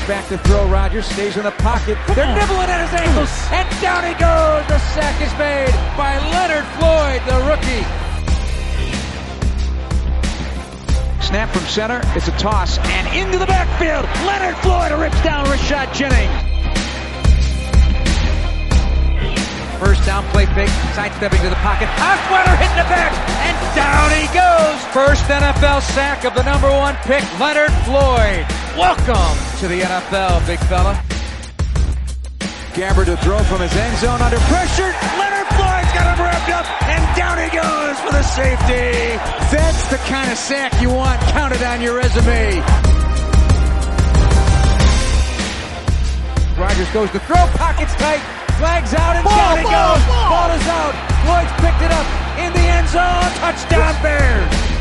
back to throw. Rodgers stays in the pocket. They're nibbling at his ankles, and down he goes. The sack is made by Leonard Floyd, the rookie. Snap from center. It's a toss, and into the backfield. Leonard Floyd rips down Rashad Jennings. First down, play fake, sidestepping to the pocket. Osweiler hitting the back, and down he goes. First NFL sack of the number 1 pick, Leonard Floyd. Welcome to the NFL, big fella. Gabbert to throw from his end zone under pressure. Leonard Floyd's got him wrapped up, and down he goes for the safety. That's the kind of sack you want counted on your resume. Rodgers goes to throw, pockets tight. Flags out, and down he goes. Ball is out. Floyd's picked it up in the end zone. Touchdown Bears.